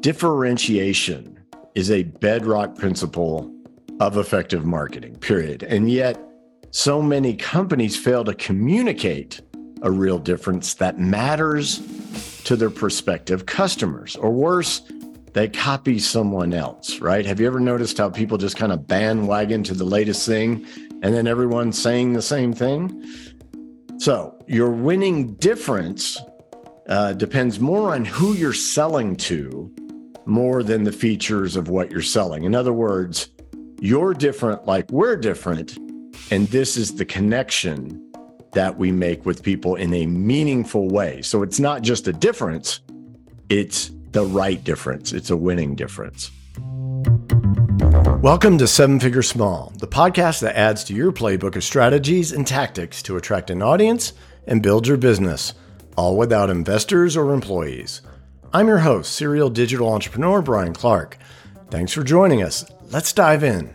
Differentiation is a bedrock principle of effective marketing, period. And yet, so many companies fail to communicate a real difference that matters to their prospective customers. Or worse, they copy someone else, right? Have you ever noticed how people just kind of bandwagon to the latest thing and then everyone's saying the same thing? So your winning difference depends more on who you're selling to more than the features of what you're selling. In other words, you're different like we're different, and this is the connection that we make with people in a meaningful way. So it's not just a difference, it's the right difference. It's a winning difference. Welcome to Seven Figure Small, the podcast that adds to your playbook of strategies and tactics to attract an audience and build your business, all without investors or employees. I'm your host, serial digital entrepreneur Brian Clark. Thanks for joining us. Let's dive in.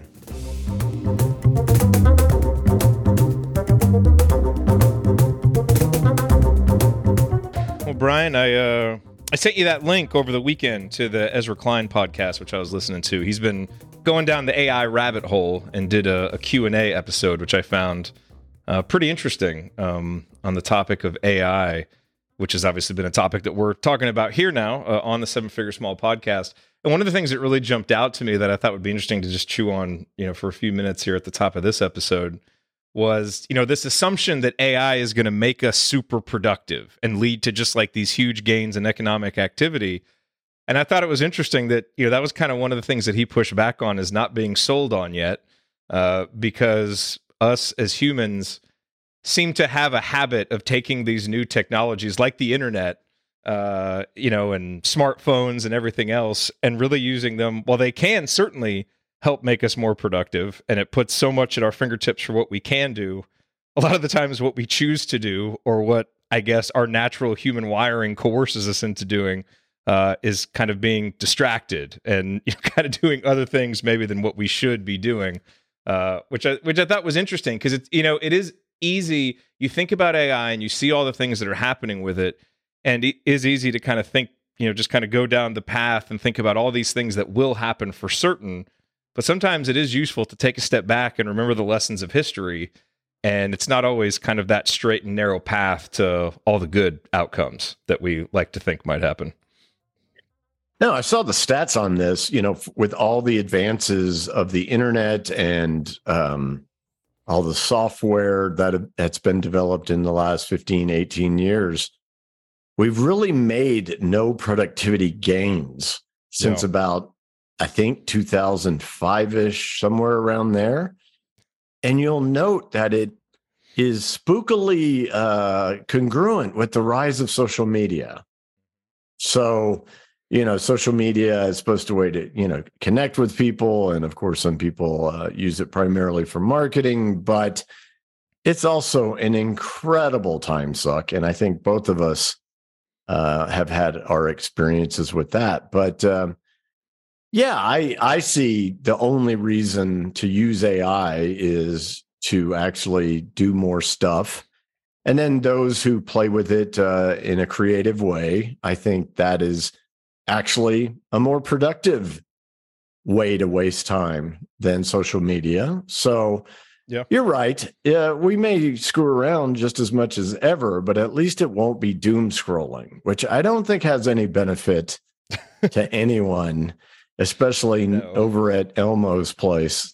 Well, Brian, I sent you that link over the weekend to the Ezra Klein podcast, which I was listening to. He's been going down the AI rabbit hole and did a Q&A episode, which I found pretty interesting on the topic of AI, which has obviously been a topic that we're talking about here now on the Seven Figure Small podcast. And one of the things that really jumped out to me that I thought would be interesting to just chew on, for a few minutes here at the top of this episode was, this assumption that AI is going to make us super productive and lead to just like these huge gains in economic activity. And I thought it was interesting that, that was kind of one of the things that he pushed back on is not being sold on yet, because us as humans seem to have a habit of taking these new technologies like the internet, and smartphones and everything else, and really using them. While they can certainly help make us more productive, and it puts so much at our fingertips for what we can do, a lot of the times what we choose to do, or what I guess our natural human wiring coerces us into doing, is kind of being distracted and kind of doing other things maybe than what we should be doing, which I thought was interesting because it is easy. You think about AI and you see all the things that are happening with it, and it is easy to kind of think, just kind of go down the path and think about all these things that will happen for certain. But sometimes it is useful to take a step back and remember the lessons of history. And it's not always kind of that straight and narrow path to all the good outcomes that we like to think might happen. No, I saw the stats on this, with all the advances of the internet and all the software that's been developed in the last 15, 18 years. We've really made no productivity gains since about, I think, 2005-ish, somewhere around there. And you'll note that it is spookily congruent with the rise of social media. So, social media is supposed to way to, connect with people. And of course, some people use it primarily for marketing, but it's also an incredible time suck. And I think both of us have had our experiences with that. But I see the only reason to use AI is to actually do more stuff. And then those who play with it in a creative way, I think that is actually a more productive way to waste time than social media. So You're right. We may screw around just as much as ever, but at least it won't be doom scrolling, which I don't think has any benefit to anyone, especially over at Elmo's place.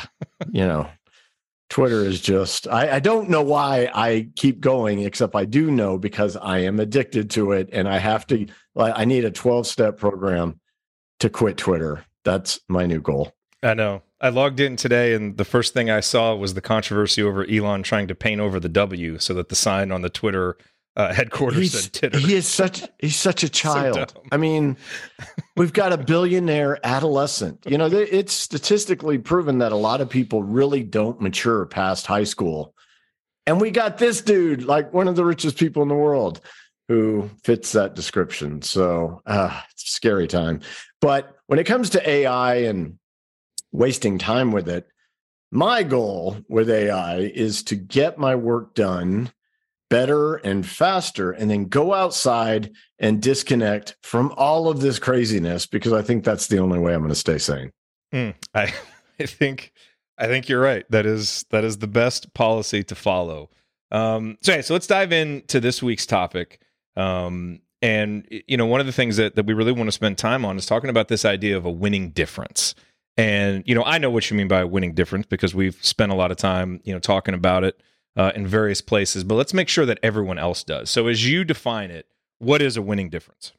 Twitter is just, I don't know why I keep going, except I do know because I am addicted to it. And I need a 12-step program to quit Twitter. That's my new goal. I know. I logged in today and the first thing I saw was the controversy over Elon trying to paint over the W so that the sign on the Twitter headquarters said Titter. He's such a child. So I mean, we've got a billionaire adolescent. It's statistically proven that a lot of people really don't mature past high school. And we got this dude, like one of the richest people in the world, who fits that description. So it's a scary time. But when it comes to AI and wasting time with it, my goal with AI is to get my work done better and faster, and then go outside and disconnect from all of this craziness, because I think that's the only way I'm going to stay sane. I think you're right. That is the best policy to follow. So let's dive into this week's topic. And one of the things that we really want to spend time on is talking about this idea of a winning difference. And I know what you mean by a winning difference because we've spent a lot of time talking about it in various places. But let's make sure that everyone else does. So as you define it, what is a winning difference?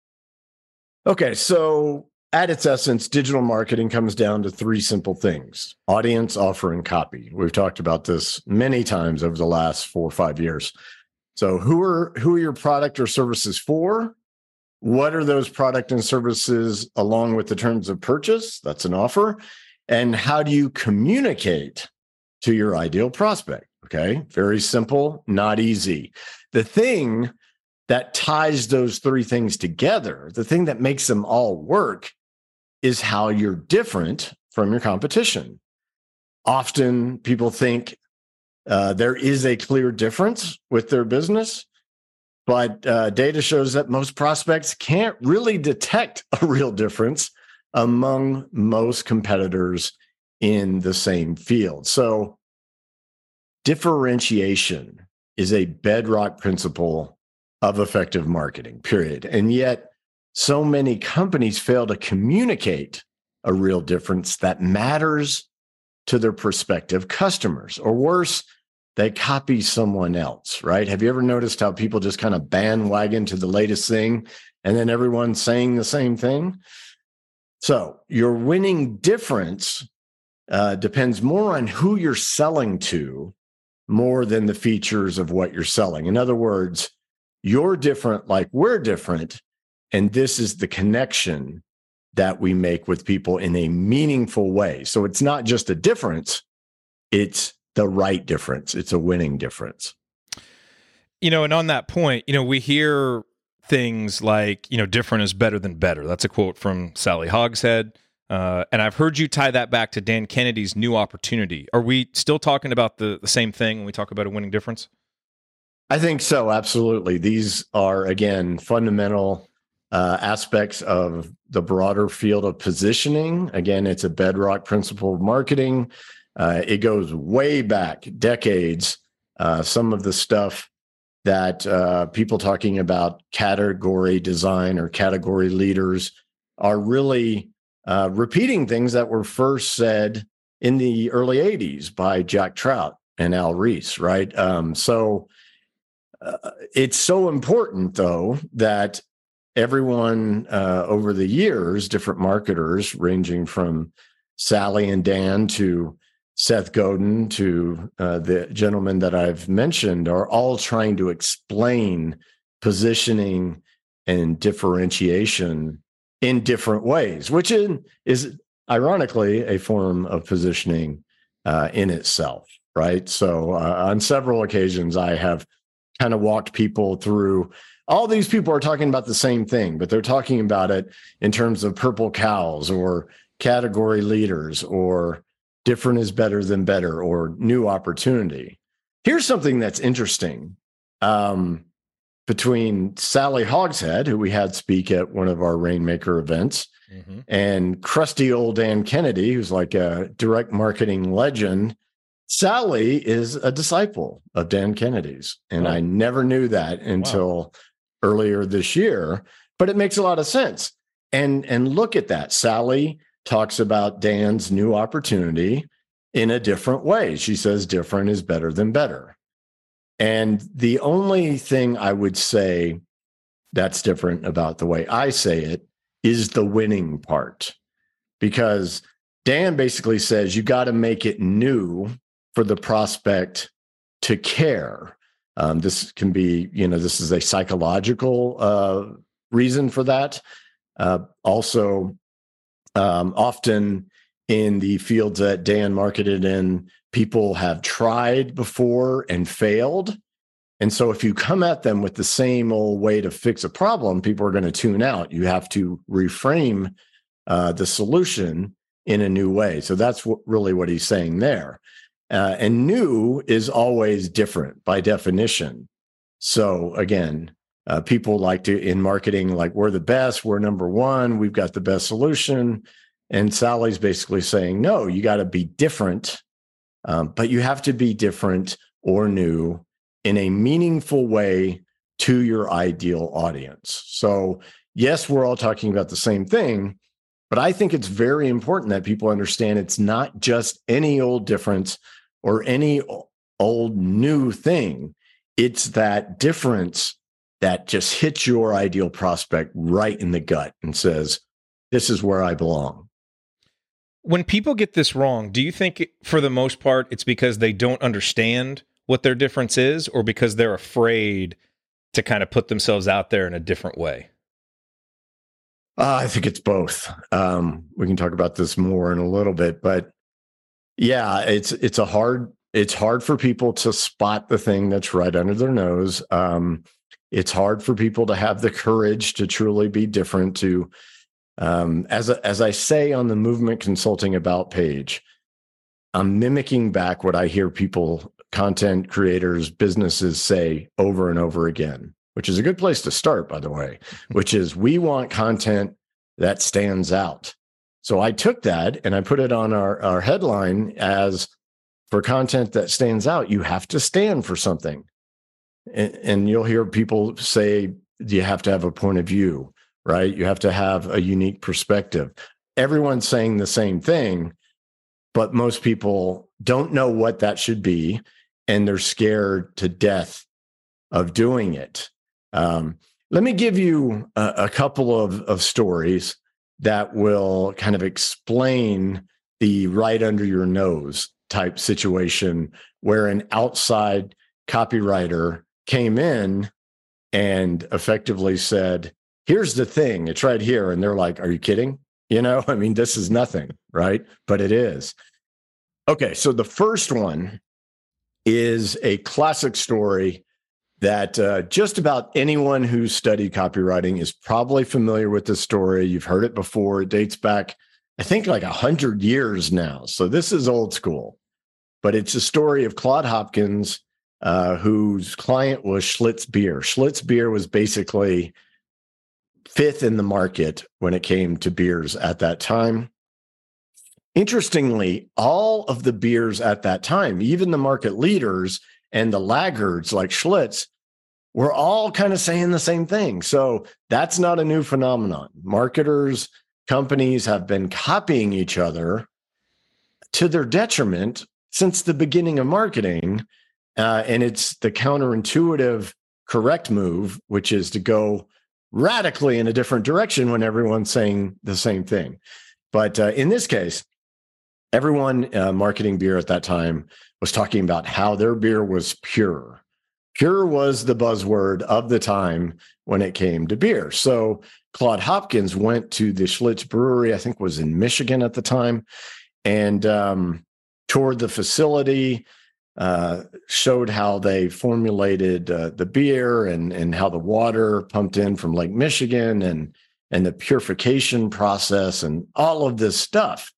Okay, so at its essence, digital marketing comes down to three simple things: audience, offer, and copy. We've talked about this many times over the last 4 or 5 years. So who are your product or services for? What are those product and services along with the terms of purchase? That's an offer. And how do you communicate to your ideal prospect? Okay, very simple, not easy. The thing that ties those three things together, the thing that makes them all work, is how you're different from your competition. Often people think there is a clear difference with their business, but data shows that most prospects can't really detect a real difference among most competitors in the same field. So differentiation is a bedrock principle of effective marketing, period. And yet, so many companies fail to communicate a real difference that matters to their prospective customers. Or worse, they copy someone else, right? Have you ever noticed how people just kind of bandwagon to the latest thing and then everyone's saying the same thing? So your winning difference depends more on who you're selling to more than the features of what you're selling. In other words, you're different like we're different. And this is the connection that we make with people in a meaningful way. So it's not just a difference, it's the right difference. It's a winning difference. And on that point, we hear things like, different is better than better. That's a quote from Sally Hogshead. And I've heard you tie that back to Dan Kennedy's New Opportunity. Are we still talking about the same thing when we talk about a winning difference? I think so. Absolutely. These are, again, fundamental aspects of the broader field of positioning. Again, it's a bedrock principle of marketing. It goes way back, decades. Some of the stuff that people talking about category design or category leaders are really repeating things that were first said in the early 80s by Jack Trout and Al Ries, right? It's so important, though, that everyone over the years, different marketers ranging from Sally and Dan to Seth Godin to the gentleman that I've mentioned, are all trying to explain positioning and differentiation in different ways, which is ironically a form of positioning in itself, right? So on several occasions, I have kind of walked people through. All these people are talking about the same thing, but they're talking about it in terms of purple cows or category leaders or different is better than better or new opportunity. Here's something that's interesting. Between Sally Hogshead, who we had speak at one of our Rainmaker events, and crusty old Dan Kennedy, who's like a direct marketing legend, Sally is a disciple of Dan Kennedy's. And I never knew that until earlier this year, but it makes a lot of sense. And look at that. Sally talks about Dan's New Opportunity in a different way. She says different is better than better. And the only thing I would say that's different about the way I say it is the winning part. Because Dan basically says you got to make it new for the prospect to care. This can be, this is a psychological reason for that. Also, often in the fields that Dan marketed in, people have tried before and failed. And so if you come at them with the same old way to fix a problem, people are going to tune out. You have to reframe the solution in a new way. So that's really what he's saying there. And new is always different by definition. So again, people like to, in marketing, like, we're the best, we're number one, we've got the best solution. And Sally's basically saying, no, you got to be different, but you have to be different or new in a meaningful way to your ideal audience. So yes, we're all talking about the same thing, but I think it's very important that people understand it's not just any old difference or any old new thing. It's that difference that just hits your ideal prospect right in the gut and says, this is where I belong. When people get this wrong, do you think for the most part it's because they don't understand what their difference is, or because they're afraid to kind of put themselves out there in a different way? I think it's both. We can talk about this more in a little bit, but yeah, it's hard for people to spot the thing that's right under their nose. It's hard for people to have the courage to truly be different. To as I say on the Movement Consulting About page, I'm mimicking back what I hear people, content creators, businesses say over and over again, which is a good place to start, by the way, which is, we want content that stands out. So I took that and I put it on our headline as, for content that stands out, you have to stand for something. And you'll hear people say, you have to have a point of view, right? You have to have a unique perspective. Everyone's saying the same thing, but most people don't know what that should be, and they're scared to death of doing it. Let me give you a couple of stories that will kind of explain the right under your nose type situation, where an outside copywriter came in and effectively said, here's the thing, it's right here. And they're like, are you kidding? I mean, this is nothing, right? But it is. Okay, so the first one is a classic story that just about anyone who's studied copywriting is probably familiar with this story. You've heard it before. It dates back, I think, like 100 years now. So this is old school. But it's a story of Claude Hopkins, whose client was Schlitz Beer. Schlitz Beer was basically fifth in the market when it came to beers at that time. Interestingly, all of the beers at that time, even the market leaders and the laggards like Schlitz, were all kind of saying the same thing. So that's not a new phenomenon. Marketers, companies have been copying each other to their detriment since the beginning of marketing. And it's the counterintuitive correct move, which is to go radically in a different direction when everyone's saying the same thing. But in this case, everyone marketing beer at that time was talking about how their beer was pure. Pure was the buzzword of the time when it came to beer. So Claude Hopkins went to the Schlitz Brewery, I think was in Michigan at the time, and toured the facility, showed how they formulated the beer and how the water pumped in from Lake Michigan and the purification process and all of this stuff.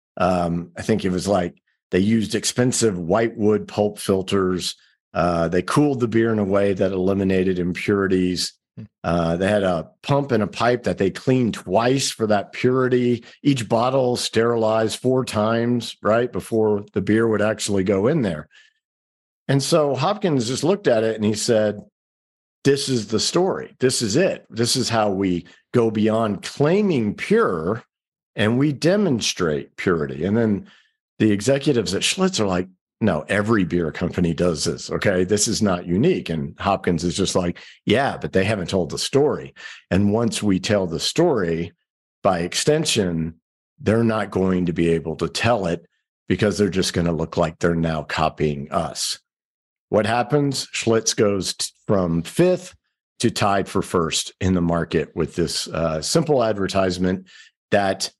I think it was like they used expensive whitewood pulp filters. They cooled the beer in a way that eliminated impurities. They had a pump and a pipe that they cleaned twice for that purity. Each bottle sterilized 4 times, right, before the beer would actually go in there. And so Hopkins just looked at it and he said, this is the story. This is it. This is how we go beyond claiming pure and we demonstrate purity. And then the executives at Schlitz are like, no, every beer company does this. Okay, this is not unique. And Hopkins is just like, yeah, but they haven't told the story. And once we tell the story, by extension, they're not going to be able to tell it because they're just going to look like they're now copying us. What happens? Schlitz goes from 5th to tied for 1st in the market with this simple advertisement that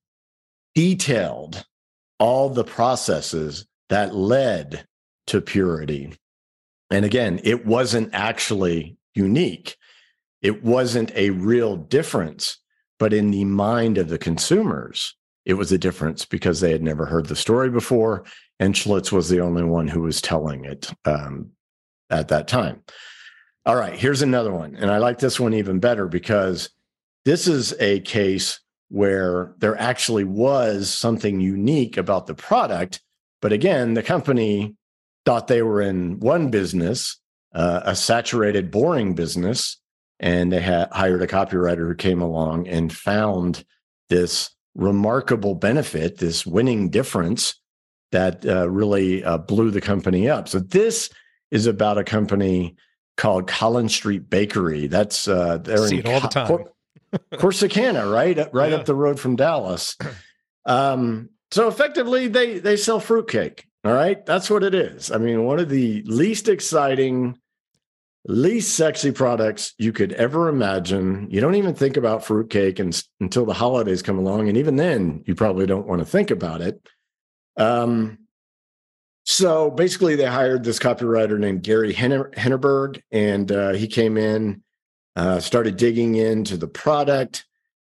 detailed all the processes that led to purity. And again, it wasn't actually unique. It wasn't a real difference, but in the mind of the consumers, it was a difference because they had never heard the story before, and Schlitz was the only one who was telling it at that time. All right, here's another one. And I like this one even better because this is a case where there actually was something unique about the product. But again, the company thought they were in one business, a saturated, boring business, and they had hired a copywriter who came along and found this remarkable benefit, this winning difference that really blew the company up. So this is about a company called Collins Street Bakery. That's they're See in it all the time. Corsicana, right Yeah. up the road from Dallas. So effectively, they sell fruitcake. All right, that's what it is. I mean, one of the least exciting, least sexy products you could ever imagine. You don't even think about fruitcake until the holidays come along, and even then, you probably don't want to think about it. So basically, they hired this copywriter named Gary Hennerberg, and he came in, started digging into the product.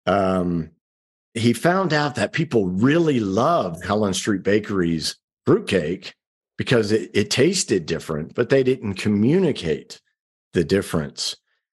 He found out that people really loved Collins Street Bakery's fruitcake because it tasted different, but they didn't communicate the difference.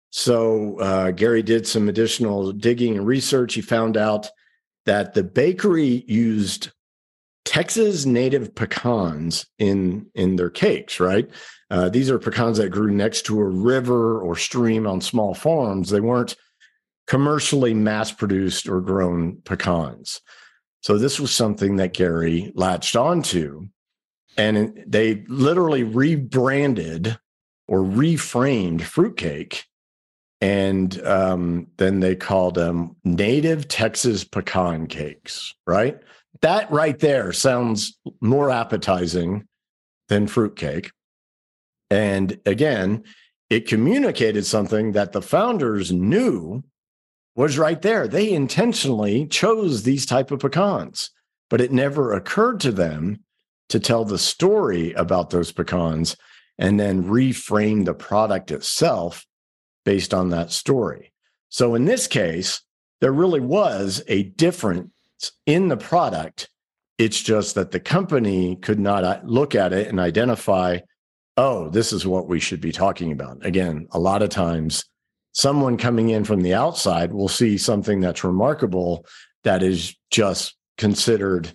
So Gary did some additional digging and research. He found out that the bakery used Texas native pecans in their cakes, right? These are pecans that grew next to a river or stream on small farms. They weren't commercially mass-produced or grown pecans. So this was something that Gary latched onto, and they literally rebranded or reframed fruitcake, and then they called them native Texas pecan cakes, right? That right there sounds more appetizing than fruitcake. And again, it communicated something that the founders knew was right there. They intentionally chose these type of pecans, but it never occurred to them to tell the story about those pecans and then reframe the product itself based on that story. So in this case, there really was a difference in the product. It's just that the company could not look at it and identify, oh, this is what we should be talking about. Again, a lot of times someone coming in from the outside will see something that's remarkable that is just considered,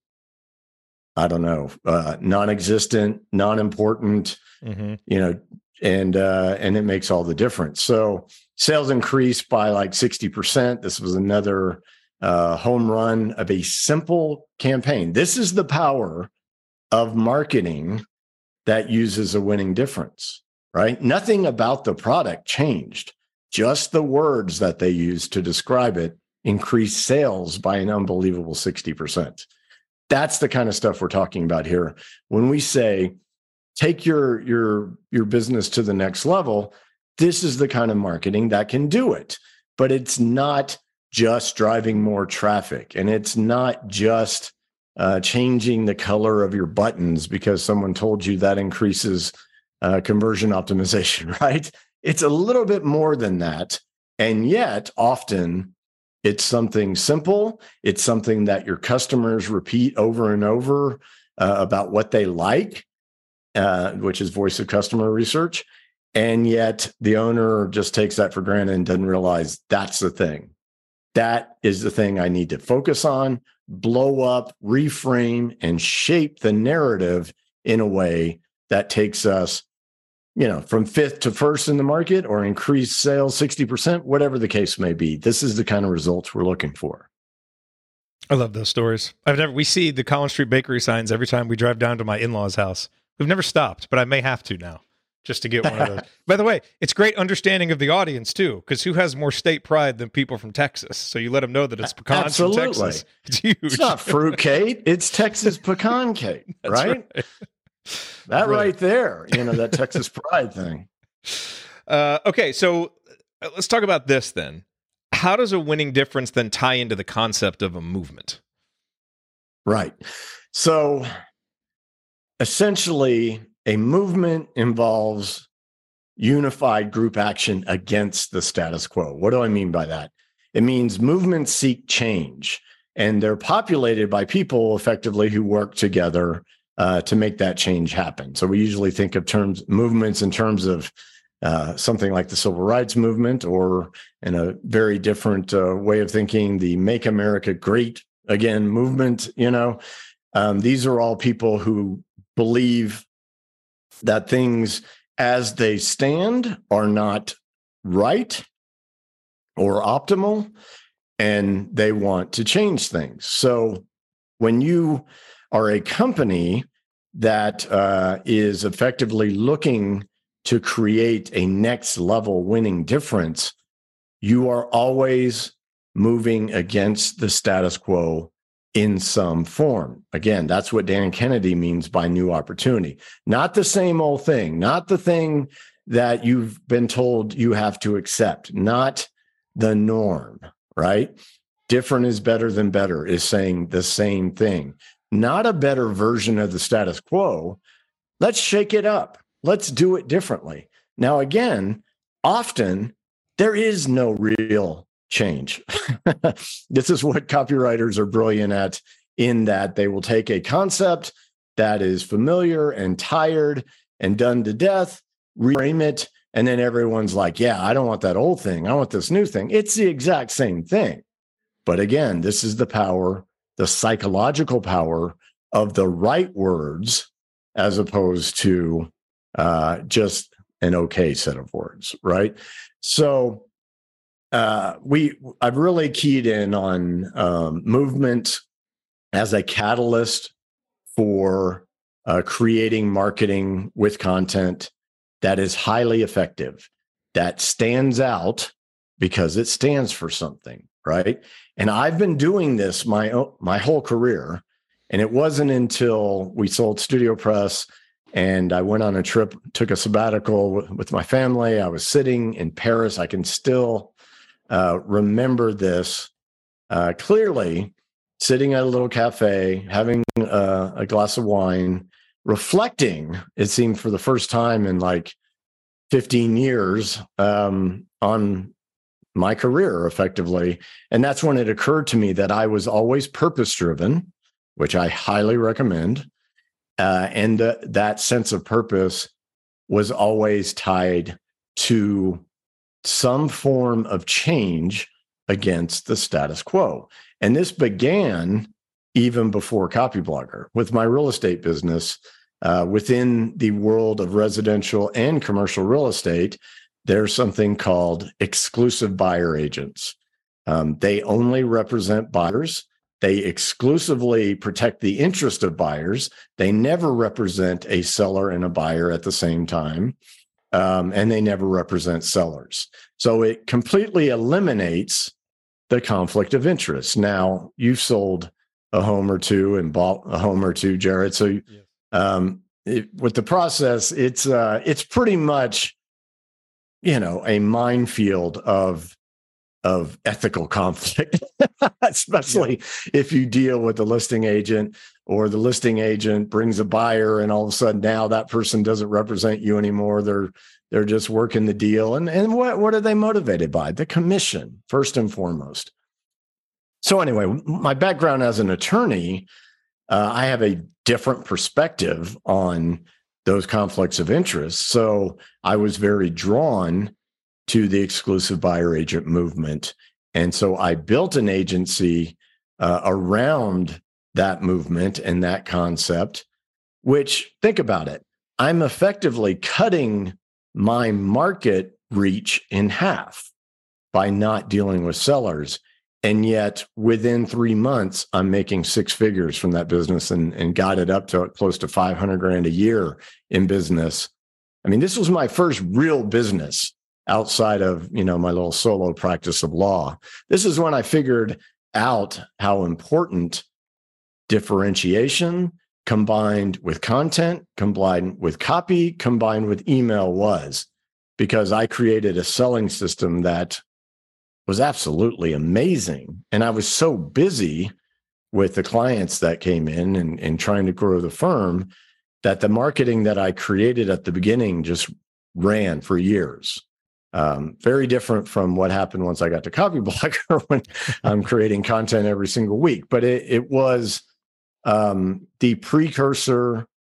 I don't know, non-existent, non-important, and it makes all the difference. So sales increased by like 60%. This was another home run of a simple campaign. This is the power of marketing that uses a winning difference, right? Nothing about the product changed. Just the words that they used to describe it increased sales by an unbelievable 60%. That's the kind of stuff we're talking about here. When we say, take your business to the next level, this is the kind of marketing that can do it. But it's not just driving more traffic, and it's not just changing the color of your buttons because someone told you that increases conversion optimization, right? It's a little bit more than that. And yet, often, it's something simple. It's something that your customers repeat over and over about what they like, which is voice of customer research. And yet, the owner just takes that for granted and doesn't realize that's the thing. That is the thing I need to focus on, blow up, reframe, and shape the narrative in a way that takes us, from fifth to first in the market or increase sales 60%, whatever the case may be. This is the kind of results we're looking for. I love those stories. We see the Collins Street Bakery signs every time we drive down to my in-laws' house. We've never stopped, but I may have to now just to get one of those. By the way, it's great understanding of the audience too, because who has more state pride than people from Texas? So you let them know that it's pecans from Texas. It's huge. It's not fruitcake. It's Texas pecan cake, right? That right there, that Texas pride thing. Okay, so let's talk about this then. How does a winning difference then tie into the concept of a movement? Right. So essentially, a movement involves unified group action against the status quo. What do I mean by that? It means movements seek change, and they're populated by people effectively who work together to make that change happen. So we usually think of movements in terms of something like the civil rights movement, or in a very different way of thinking, the Make America Great Again movement. These are all people who believe that things as they stand are not right or optimal, and they want to change things. So when you are a company that is effectively looking to create a next level winning difference, you are always moving against the status quo in some form. Again, that's what Dan Kennedy means by new opportunity. Not the same old thing, not the thing that you've been told you have to accept, not the norm, right? Different is better than better is saying the same thing. Not a better version of the status quo. Let's shake it up. Let's do it differently. Now, again, often there is no real change. This is what copywriters are brilliant at, in that they will take a concept that is familiar and tired and done to death, reframe it, and then everyone's like, yeah, I don't want that old thing. I want this new thing. It's the exact same thing. But again, this is the power, the psychological power of the right words, as opposed to just an okay set of words, right? So I've really keyed in on movement as a catalyst for creating marketing with content that is highly effective, that stands out because it stands for something, right? And I've been doing this my whole career, and it wasn't until we sold Studio Press and I went on a trip, took a sabbatical with my family. I was sitting in Paris. I can still remember this clearly, sitting at a little cafe, having a glass of wine, reflecting, it seemed for the first time in like 15 years on my career effectively. And that's when it occurred to me that I was always purpose-driven, which I highly recommend. And that sense of purpose was always tied to some form of change against the status quo. And this began even before Copyblogger with my real estate business. Within the world of residential and commercial real estate, there's something called exclusive buyer agents. They only represent buyers. They exclusively protect the interest of buyers. They never represent a seller and a buyer at the same time. And they never represent sellers. So it completely eliminates the conflict of interest. Now, you've sold a home or two and bought a home or two, Jared. So with the process, it's pretty much, a minefield of ethical conflict, especially if you deal with the listing agent, or the listing agent brings a buyer and all of a sudden now that person doesn't represent you anymore. They're just working the deal. And what are they motivated by? The commission, first and foremost. So anyway, my background as an attorney, I have a different perspective on those conflicts of interest. So I was very drawn to the exclusive buyer agent movement. And so I built an agency around that movement and that concept, which, think about it, I'm effectively cutting my market reach in half by not dealing with sellers. And yet within 3 months, I'm making six figures from that business and got it up to close to $500,000 a year in business. I mean, this was my first real business outside of, my little solo practice of law. This is when I figured out how important differentiation combined with content, combined with copy, combined with email was, because I created a selling system that was absolutely amazing. And I was so busy with the clients that came in and trying to grow the firm that the marketing that I created at the beginning just ran for years. Very different from what happened once I got to Copyblogger when I'm creating content every single week. But it was the precursor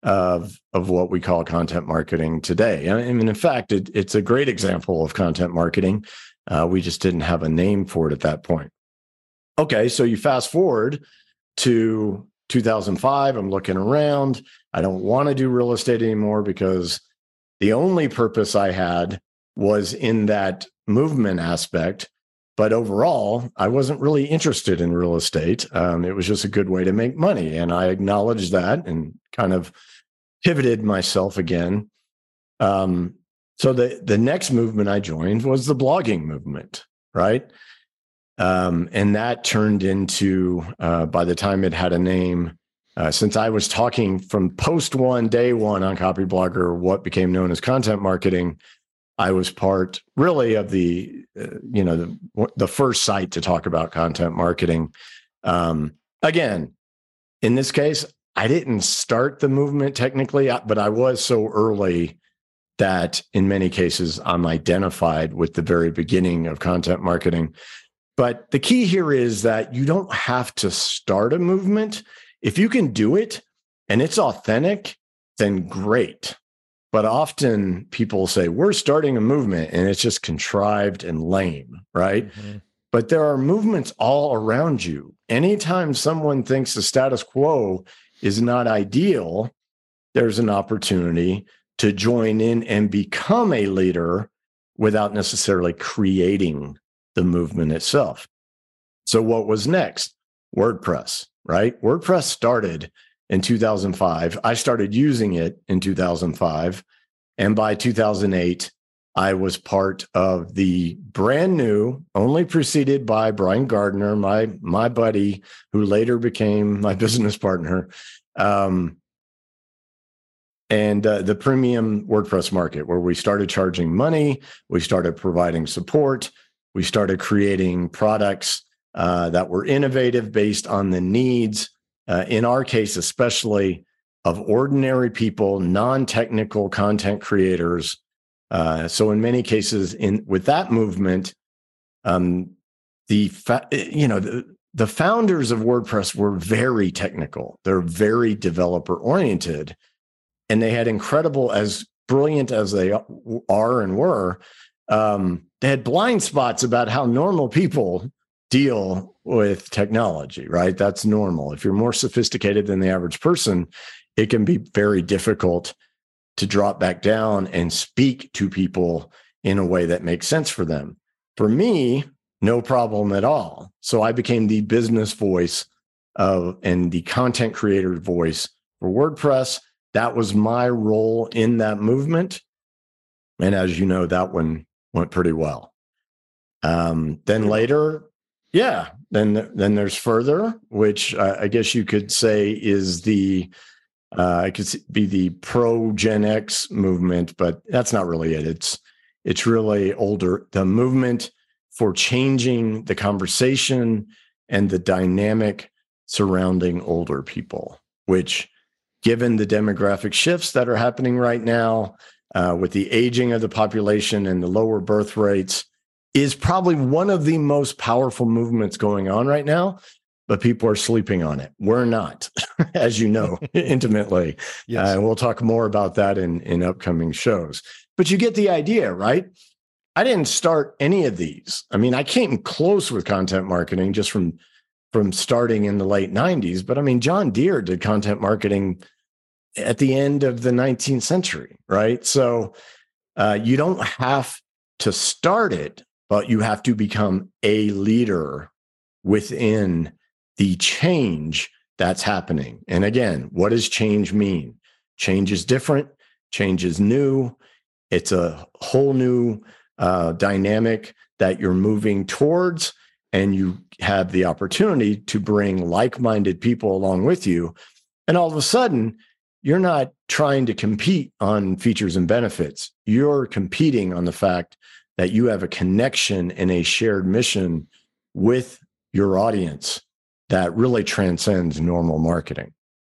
of what we call content marketing today. I mean, in fact, it's a great example of content marketing. We just didn't have a name for it at that point. Okay, so you fast forward to 2005. I'm looking around. I don't want to do real estate anymore because the only purpose I had was in that movement aspect. But overall, I wasn't really interested in real estate. It was just a good way to make money. And I acknowledged that and kind of pivoted myself again. So the next movement I joined was the blogging movement, right? And that turned into, by the time it had a name, since I was talking from post one, day one on Copyblogger, what became known as content marketing, I was part really of the first site to talk about content marketing. Again, in this case, I didn't start the movement technically, but I was so early that in many cases I'm identified with the very beginning of content marketing. But the key here is that you don't have to start a movement. If you can do it and it's authentic, then great. But often people say, we're starting a movement and it's just contrived and lame, right? Mm-hmm. But there are movements all around you. Anytime someone thinks the status quo is not ideal, there's an opportunity to join in and become a leader without necessarily creating the movement itself. So what was next? WordPress, right? WordPress started in 2005. I started using it in 2005. And by 2008, I was part of the brand new, only preceded by Brian Gardner, my buddy, who later became my business partner, and the premium WordPress market, where we started charging money, we started providing support, we started creating products that were innovative based on the needs, in our case, especially of ordinary people, non-technical content creators. So in many cases, with that movement, the founders of WordPress were very technical. They're very developer oriented, and they had as brilliant as they are and were, they had blind spots about how normal people deal with technology, right? That's normal. If you're more sophisticated than the average person, it can be very difficult to drop back down and speak to people in a way that makes sense for them. For me, no problem at all. So I became the business voice and the content creator voice for WordPress. That was my role in that movement. And as you know, that one went pretty well. Then later, then there's Further, which I guess you could say is it could be the pro Gen X movement, but that's not really it. It's really older. The movement for changing the conversation and the dynamic surrounding older people, which, given the demographic shifts that are happening right now, with the aging of the population and the lower birth rates, is probably one of the most powerful movements going on right now. But people are sleeping on it. We're not, as you know, intimately. Yes. We'll talk more about that in upcoming shows. But you get the idea, right? I didn't start any of these. I mean, I came close with content marketing just from starting in the late 90s. But I mean, John Deere did content marketing at the end of the 19th century, right? So you don't have to start it, but you have to become a leader within the change that's happening. And again, what does change mean? Change is different. Change is new. It's a whole new dynamic that you're moving towards, and you have the opportunity to bring like-minded people along with you. And all of a sudden, you're not trying to compete on features and benefits. You're competing on the fact that you have a connection and a shared mission with your audience that really transcends normal marketing.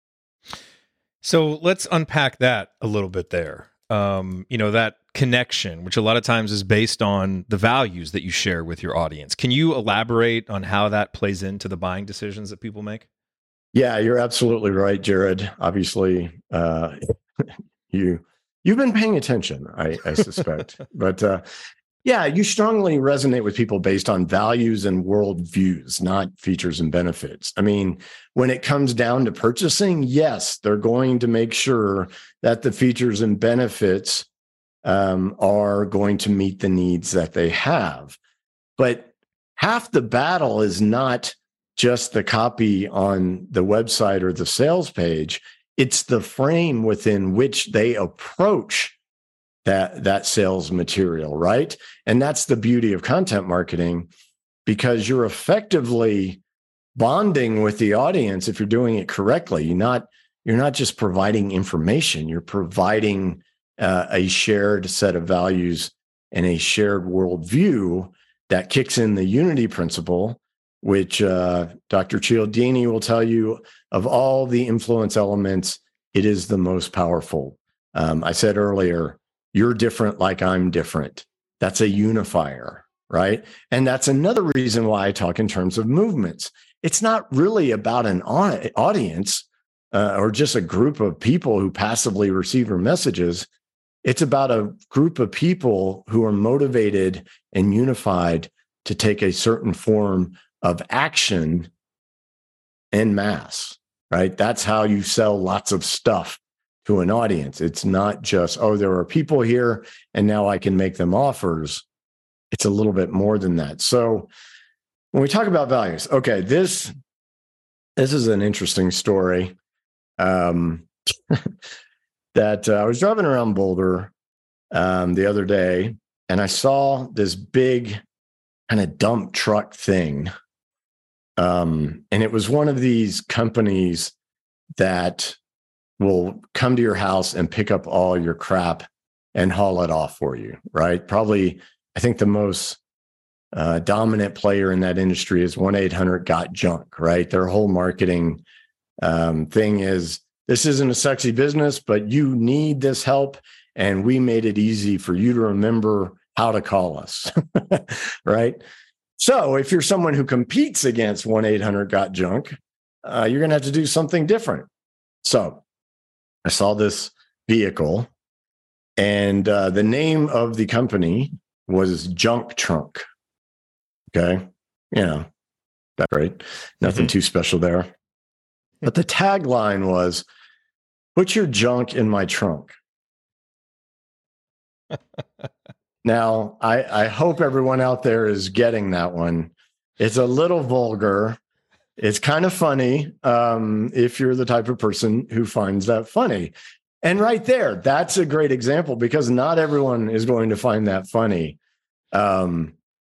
So let's unpack that a little bit there. That connection, which a lot of times is based on the values that you share with your audience. Can you elaborate on how that plays into the buying decisions that people make? Yeah, you're absolutely right, Jared. Obviously, you've been paying attention, I suspect. But yeah, you strongly resonate with people based on values and worldviews, not features and benefits. I mean, when it comes down to purchasing, yes, they're going to make sure that the features and benefits are going to meet the needs that they have. But half the battle is not just the copy on the website or the sales page. It's the frame within which they approach that sales material, right? And that's the beauty of content marketing, because you're effectively bonding with the audience if you're doing it correctly. You're not just providing information, you're providing a shared set of values and a shared worldview that kicks in the unity principle, which Dr. Cialdini will tell you, of all the influence elements, it is the most powerful. I said earlier, you're different like I'm different. That's a unifier, right? And that's another reason why I talk in terms of movements. It's not really about an audience or just a group of people who passively receive your messages. It's about a group of people who are motivated and unified to take a certain form of action en masse, right? That's how you sell lots of stuff to an audience. It's not just, oh, there are people here and now I can make them offers. It's a little bit more than that. So when we talk about values, okay, this is an interesting story. That I was driving around Boulder the other day, and I saw this big kind of dump truck thing. And it was one of these companies that will come to your house and pick up all your crap and haul it off for you, right? Probably, I think the most dominant player in that industry is 1-800-GOT-JUNK, right? Their whole marketing thing is, this isn't a sexy business, but you need this help. And we made it easy for you to remember how to call us, right? So if you're someone who competes against 1-800-GOT-JUNK, you're going to have to do something different. So I saw this vehicle, and the name of the company was Junk Trunk. Okay. That's right. Nothing too special there. But the tagline was, put your junk in my trunk. Now, I hope everyone out there is getting that one. It's a little vulgar. It's kind of funny if you're the type of person who finds that funny. And right there, that's a great example, because not everyone is going to find that funny, and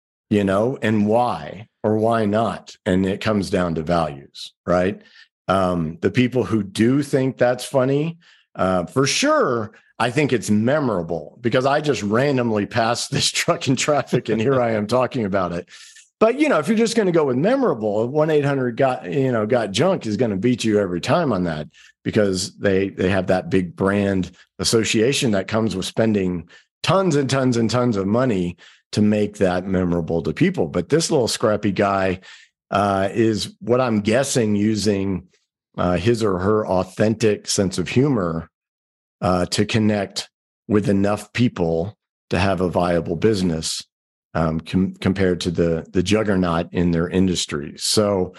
why or why not. And it comes down to values, right? The people who do think that's funny, for sure, I think it's memorable, because I just randomly passed this truck in traffic and here I am talking about it. But, if you're just going to go with memorable, 1-800-GOT-JUNK is going to beat you every time on that, because they have that big brand association that comes with spending tons and tons and tons of money to make that memorable to people. But this little scrappy guy is, what I'm guessing, using his or her authentic sense of humor to connect with enough people to have a viable business compared to the juggernaut in their industry. So,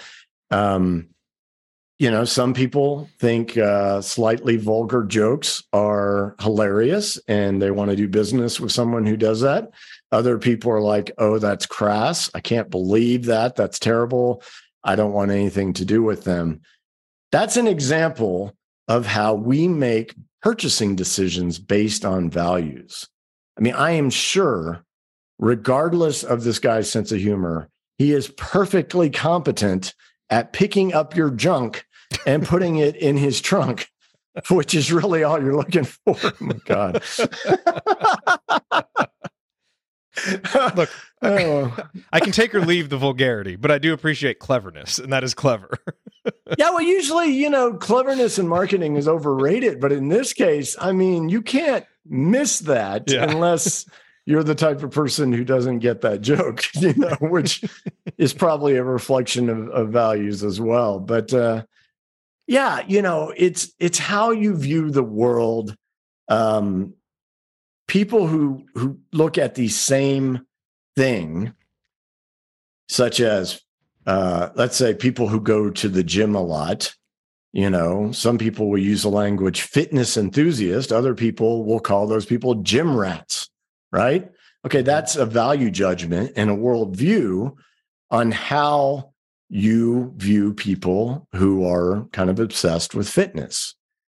some people think slightly vulgar jokes are hilarious and they want to do business with someone who does that. Other people are like, oh, that's crass. I can't believe that. That's terrible. I don't want anything to do with them. That's an example of how we make purchasing decisions based on values. I mean, I am sure, regardless of this guy's sense of humor, he is perfectly competent at picking up your junk and putting it in his trunk, which is really all you're looking for. Oh my God. Look, I can take or leave the vulgarity, but I do appreciate cleverness, and that is clever. Yeah, well, usually, cleverness in marketing is overrated, but in this case, I mean, you can't miss that unless you're the type of person who doesn't get that joke, which is probably a reflection of values as well. But Yeah, it's how you view the world. Um, People who look at the same thing, such as let's say people who go to the gym a lot. Some people will use the language fitness enthusiast. Other people will call those people gym rats, right? Okay, that's a value judgment and a worldview on how you view people who are kind of obsessed with fitness.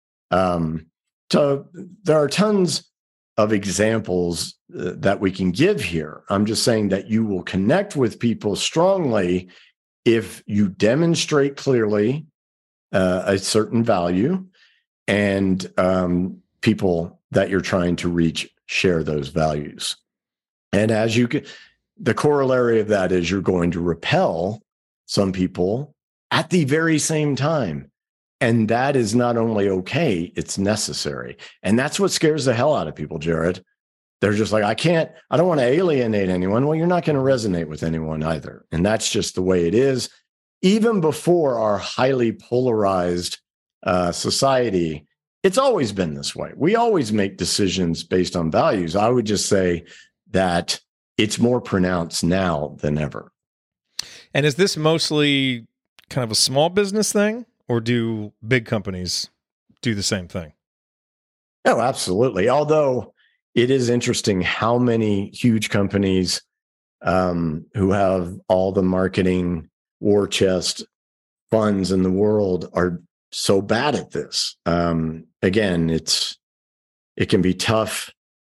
So there are tons of examples that we can give here. I'm just saying that you will connect with people strongly if you demonstrate clearly a certain value, and people that you're trying to reach share those values. And as you can, the corollary of that is you're going to repel some people at the very same time. And that is not only okay, it's necessary. And that's what scares the hell out of people, Jared. They're just like, I don't want to alienate anyone. Well, you're not going to resonate with anyone either. And that's just the way it is. Even before our highly polarized society, it's always been this way. We always make decisions based on values. I would just say that it's more pronounced now than ever. And is this mostly kind of a small business thing, or do big companies do the same thing? Oh, absolutely. Although it is interesting how many huge companies who have all the marketing war chest funds in the world are so bad at this. Again, it can be tough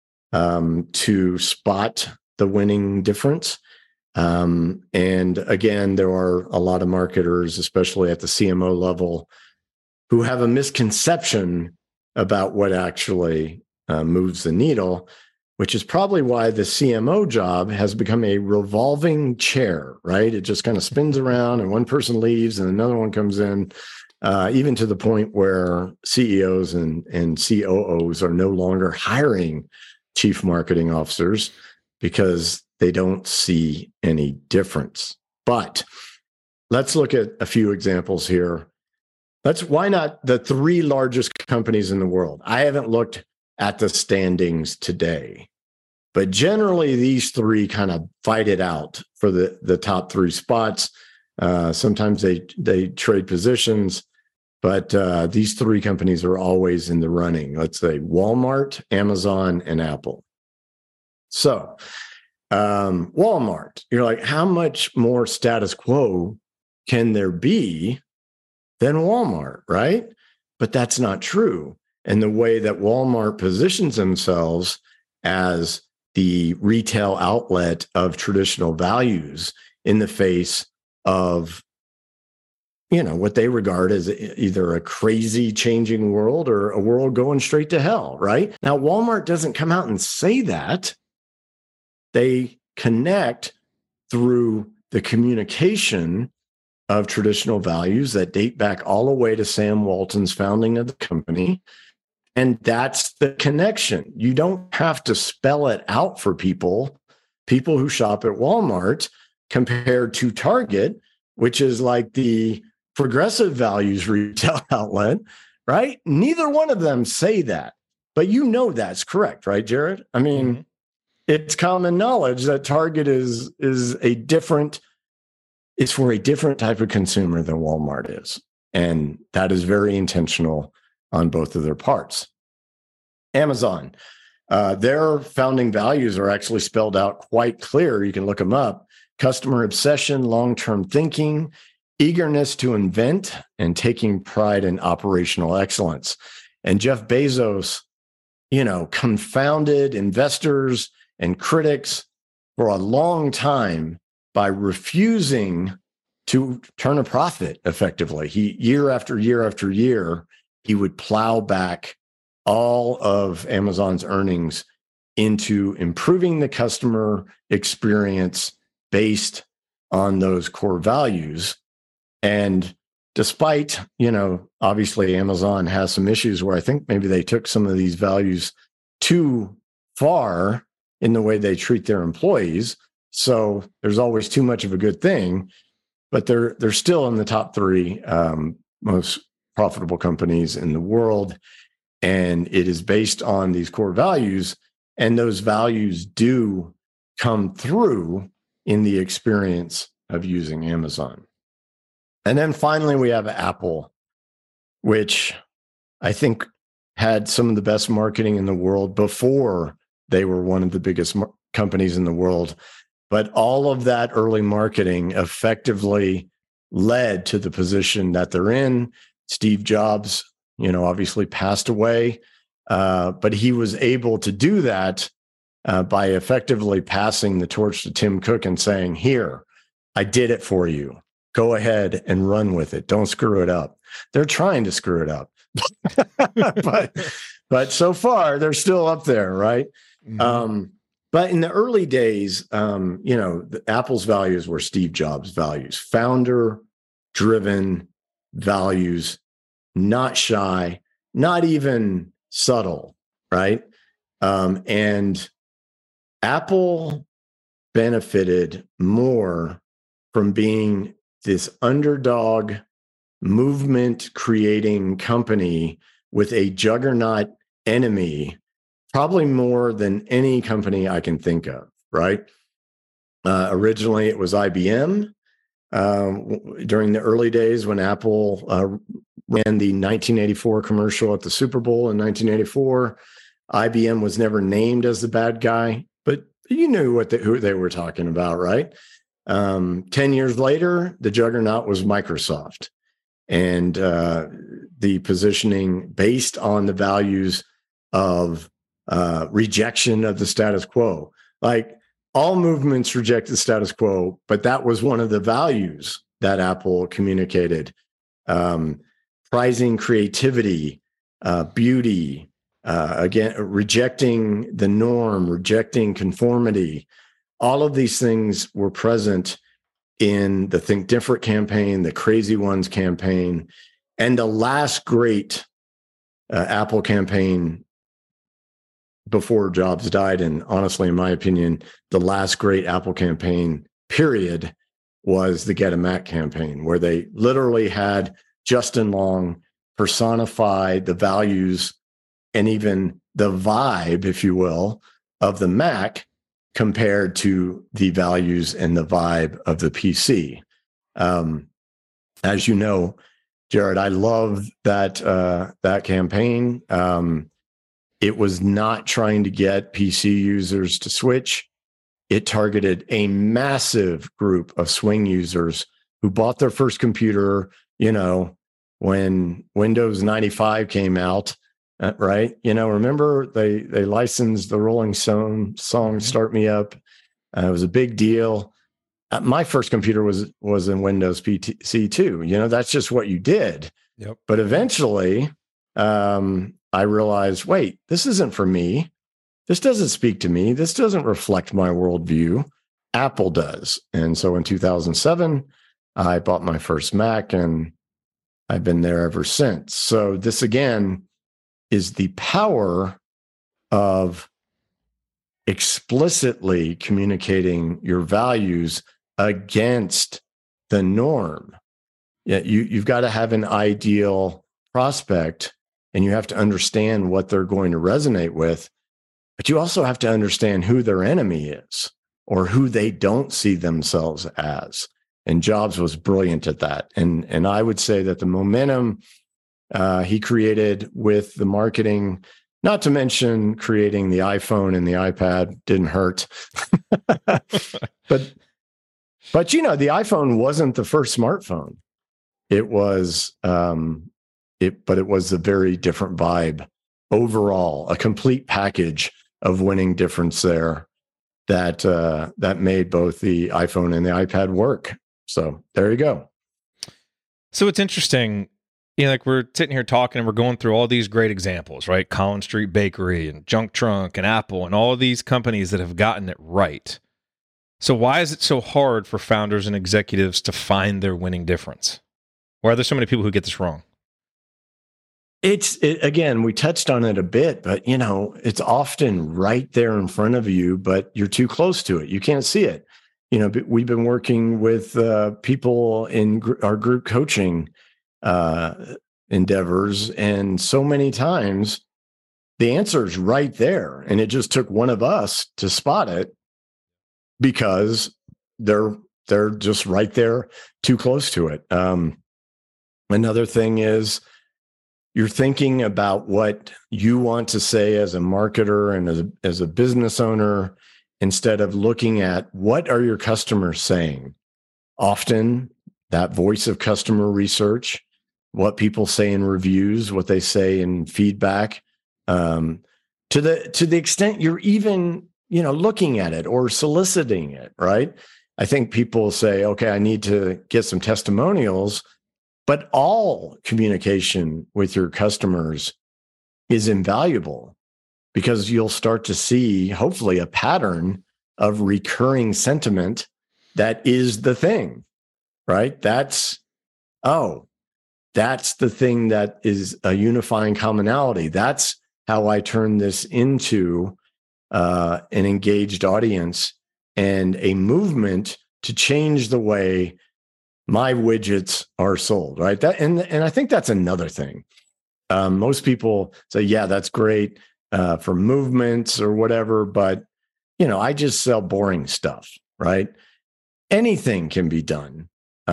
to spot the winning difference. And again, there are a lot of marketers, especially at the CMO level, who have a misconception about what actually moves the needle, which is probably why the CMO job has become a revolving chair, right? It just kind of spins around and one person leaves and another one comes in, even to the point where CEOs and COOs are no longer hiring chief marketing officers because they don't see any difference. But let's look at a few examples here. Why not the three largest companies in the world? I haven't looked at the standings today, but generally these three kind of fight it out for the top three spots. Sometimes they trade positions, but these three companies are always in the running. Let's say Walmart, Amazon, and Apple. So Walmart, you're like, how much more status quo can there be than Walmart, right? But that's not true. And the way that Walmart positions themselves as the retail outlet of traditional values in the face of, what they regard as either a crazy changing world or a world going straight to hell, right? Now, Walmart doesn't come out and say that. They connect through the communication of traditional values that date back all the way to Sam Walton's founding of the company. And that's the connection. You don't have to spell it out for people who shop at Walmart compared to Target, which is like the progressive values retail outlet, right? Neither one of them say that, but that's correct, right, Jared? I mean, It's common knowledge that Target is for a different type of consumer than Walmart is. And that is very intentional on both of their parts. Amazon, their founding values are actually spelled out quite clear. You can look them up. Customer obsession, long-term thinking, eagerness to invent, and taking pride in operational excellence. And Jeff Bezos, confounded investors and critics for a long time by refusing to turn a profit effectively. Year after year after year, he would plow back all of Amazon's earnings into improving the customer experience based on those core values. And despite, obviously Amazon has some issues where I think maybe they took some of these values too far in the way they treat their employees. So there's always too much of a good thing, but they're still in the top three most profitable companies in the world. And it is based on these core values. And those values do come through in the experience of using Amazon. And then finally, we have Apple, which I think had some of the best marketing in the world before they were one of the biggest companies in the world. But all of that early marketing effectively led to the position that they're in. Steve Jobs, obviously passed away, but he was able to do that by effectively passing the torch to Tim Cook and saying, here, I did it for you. Go ahead and run with it. Don't screw it up. They're trying to screw it up. but so far, they're still up there, right? Mm-hmm. But in the early days, Apple's values were Steve Jobs' values, founder-driven values, not shy, not even subtle, right? And Apple benefited more from being this underdog movement creating company with a juggernaut enemy, probably more than any company I can think of, right? Originally, it was IBM. During the early days when Apple ran the 1984 commercial at the Super Bowl in 1984, IBM was never named as the bad guy, but you knew who they were talking about, right? 10 years later, the juggernaut was Microsoft. And the positioning based on the values of rejection of the status quo. Like all movements reject the status quo, but that was one of the values that Apple communicated. Prizing creativity, beauty, again, rejecting the norm, rejecting conformity. All of these things were present in the Think Different campaign, the Crazy Ones campaign, and the last great Apple campaign before Jobs died. And honestly, in my opinion, the last great Apple campaign, period, was the Get a Mac campaign, where they literally had Justin Long personify the values and even the vibe, if you will, of the Mac compared to the values and the vibe of the PC. As you know, Jared, I love that campaign. It was not trying to get PC users to switch. It targeted a massive group of swing users who bought their first computer, when Windows 95 came out. Right. Remember they licensed the Rolling Stone song, Start Me Up. It was a big deal. My first computer was in Windows PC too. That's just what you did. Yep. But eventually I realized, wait, this isn't for me. This doesn't speak to me. This doesn't reflect my worldview. Apple does. And so in 2007, I bought my first Mac and I've been there ever since. So this again is the power of explicitly communicating your values against the norm. Yeah, you've got to have an ideal prospect and you have to understand what they're going to resonate with, but you also have to understand who their enemy is or who they don't see themselves as. And Jobs was brilliant at that. And I would say that the momentum he created with the marketing, not to mention creating the iPhone and the iPad, didn't hurt. but the iPhone wasn't the first smartphone. It was, but it was a very different vibe overall, a complete package of winning difference there that made both the iPhone and the iPad work. So there you go. So it's interesting. Like we're sitting here talking and we're going through all these great examples, right? Collins Street Bakery and Junk Trunk and Apple and all of these companies that have gotten it right. So why is it so hard for founders and executives to find their winning difference? Why are there so many people who get this wrong? Again, we touched on it a bit, but it's often right there in front of you, but you're too close to it. You can't see it. We've been working with people in our group coaching endeavors. And so many times the answer is right there. And it just took one of us to spot it because they're just right there, too close to it. Another thing is you're thinking about what you want to say as a marketer and as a business owner, instead of looking at what are your customers saying. Often that voice of customer research, what people say in reviews, what they say in feedback, to the extent you're even, looking at it or soliciting it, right? I think people say, okay, I need to get some testimonials, but all communication with your customers is invaluable because you'll start to see, hopefully, a pattern of recurring sentiment that is the thing, right? That's the thing that is a unifying commonality. That's how I turn this into an engaged audience and a movement to change the way my widgets are sold, right? And I think that's another thing. Most people say, yeah, that's great for movements or whatever, but I just sell boring stuff, right? Anything can be done.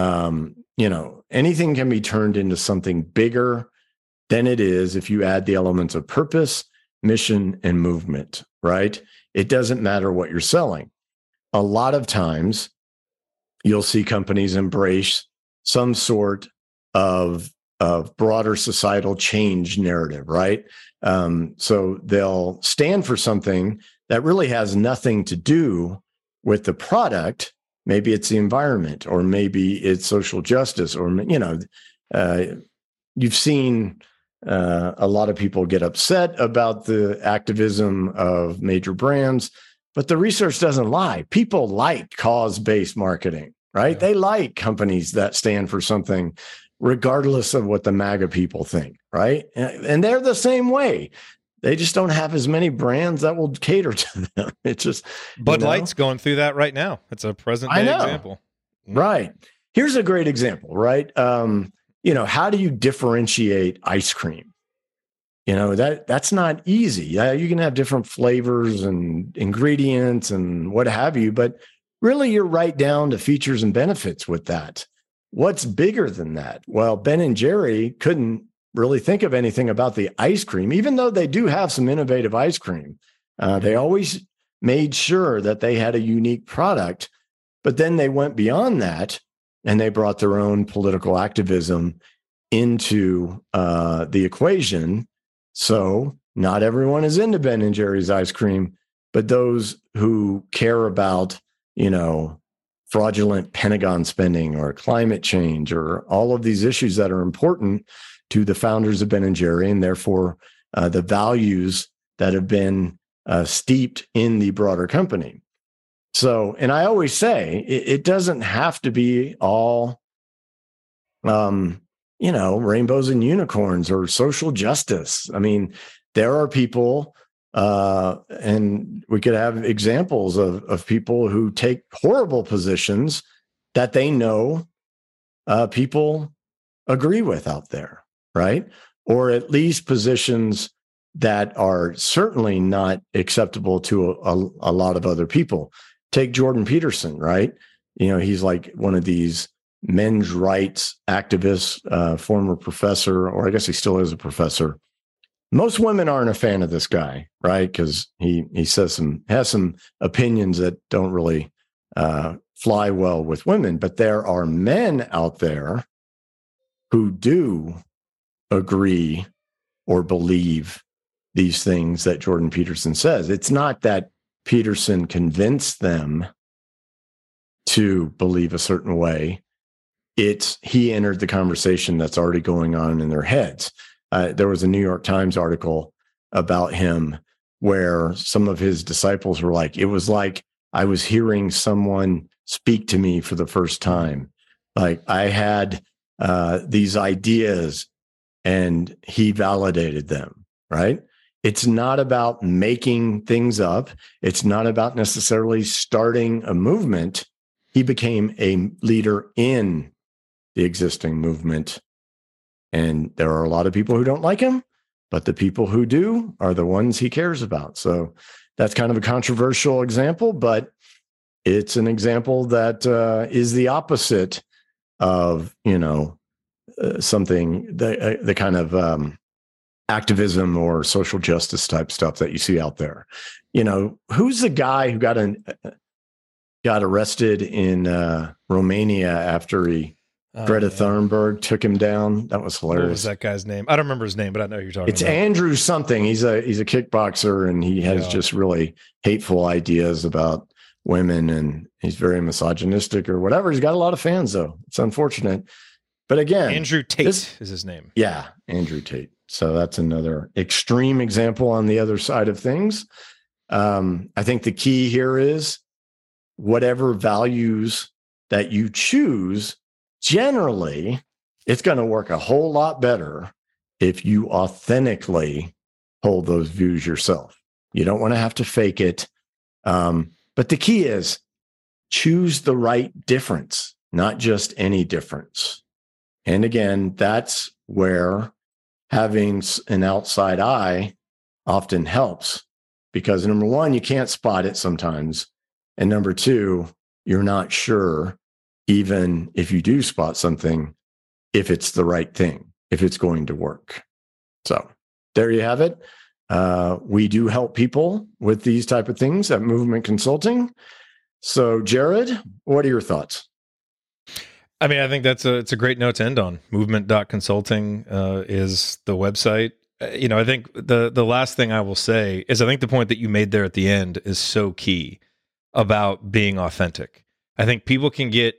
Anything can be turned into something bigger than it is if you add the elements of purpose, mission, and movement, right? It doesn't matter what you're selling. A lot of times you'll see companies embrace some sort of broader societal change narrative, right? So they'll stand for something that really has nothing to do with the product. Maybe it's the environment, or maybe it's social justice, or, you've seen a lot of people get upset about the activism of major brands, but the research doesn't lie. People like cause-based marketing, right? Yeah. They like companies that stand for something, regardless of what the MAGA people think, right? And they're the same way. They just don't have as many brands that will cater to them. It's just Bud Light's going through that right now. It's a present day example. Right. Here's a great example, right? How do you differentiate ice cream? That's not easy. Yeah, you can have different flavors and ingredients and what have you, but really you're right down to features and benefits with that. What's bigger than that? Well, Ben & Jerry couldn't really think of anything about the ice cream, even though they do have some innovative ice cream. They always made sure that they had a unique product, but then they went beyond that and they brought their own political activism into the equation. So not everyone is into Ben & Jerry's ice cream, but those who care about, fraudulent Pentagon spending or climate change or all of these issues that are important to the founders of Ben & Jerry, and therefore the values that have been steeped in the broader company. So, and I always say it doesn't have to be all, rainbows and unicorns or social justice. I mean, there are people, and we could have examples of people who take horrible positions that they know people agree with out there, right? Or at least positions that are certainly not acceptable to a lot of other people. Take Jordan Peterson, right? He's like one of these men's rights activists, former professor, or I guess he still is a professor. Most women aren't a fan of this guy, right? Because he has some opinions that don't really fly well with women. But there are men out there who do agree or believe these things that Jordan Peterson says. It's not that Peterson convinced them to believe a certain way. It's he entered the conversation that's already going on in their heads. There was a New York Times article about him where some of his disciples were like, it was like I was hearing someone speak to me for the first time. Like I had these ideas and he validated them, right? It's not about making things up. It's not about necessarily starting a movement. He became a leader in the existing movement. And there are a lot of people who don't like him, but the people who do are the ones he cares about. So that's kind of a controversial example, but it's an example that is the opposite of, something, the kind of activism or social justice type stuff that you see out there. Who's the guy who got arrested in Romania after Greta Thunberg took him down? That was hilarious. What was that guy's name? I don't remember his name, but I know who you're talking about. It's Andrew something. He's a kickboxer, and he has just really hateful ideas about women, and he's very misogynistic or whatever. He's got a lot of fans, though. It's unfortunate. But again, Andrew Tate is his name. Yeah, Andrew Tate. So that's another extreme example on the other side of things. I think the key here is whatever values that you choose, generally, it's going to work a whole lot better if you authentically hold those views yourself. You don't want to have to fake it. But the key is choose the right difference, not just any difference. And again, that's where having an outside eye often helps, because number one, you can't spot it sometimes. And number two, you're not sure, even if you do spot something, if it's the right thing, if it's going to work. So there you have it. We do help people with these type of things at Movement Consulting. So Jared, what are your thoughts? I mean, I think it's a great note to end on. Movement.consulting is the website. I think the last thing I will say is I think the point that you made there at the end is so key about being authentic. I think people can get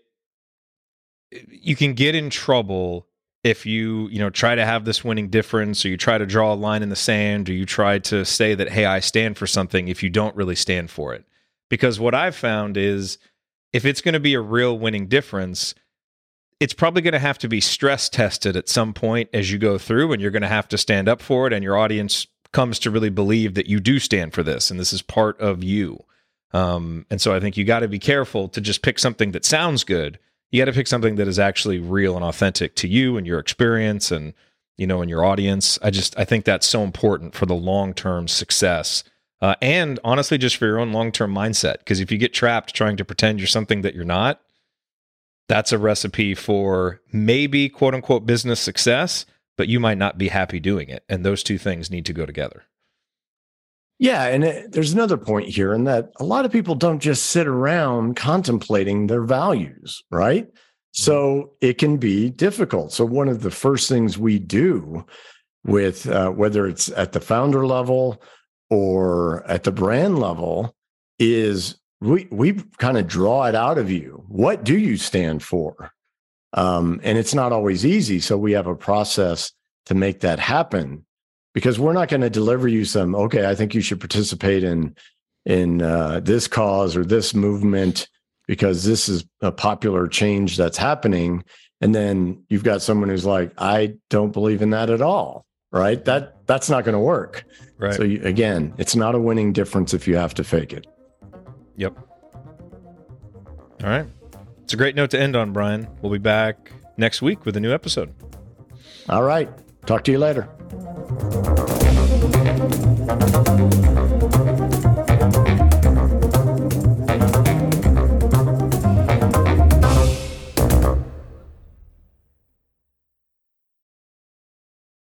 in trouble if you try to have this winning difference, or you try to draw a line in the sand, or you try to say that, hey, I stand for something, if you don't really stand for it. Because what I've found is if it's going to be a real winning difference, it's probably going to have to be stress tested at some point as you go through, and you're going to have to stand up for it, and your audience comes to really believe that you do stand for this, and this is part of you. And so I think you got to be careful to just pick something that sounds good. You got to pick something that is actually real and authentic to you and your experience and, and your audience. I think that's so important for the long-term success. And honestly, just for your own long-term mindset. Because if you get trapped trying to pretend you're something that you're not, that's a recipe for maybe quote unquote business success, but you might not be happy doing it. And those two things need to go together. Yeah. And there's another point here in that a lot of people don't just sit around contemplating their values, right? So it can be difficult. So one of the first things we do with whether it's at the founder level or at the brand level is we kind of draw it out of you. What do you stand for? And it's not always easy. So we have a process to make that happen, because we're not going to deliver you some, okay, I think you should participate in this cause or this movement because this is a popular change that's happening. And then you've got someone who's like, I don't believe in that at all. Right? That's not going to work. Right. So again, it's not a winning difference if you have to fake it. Yep. All right. It's a great note to end on, Brian. We'll be back next week with a new episode. All right. Talk to you later.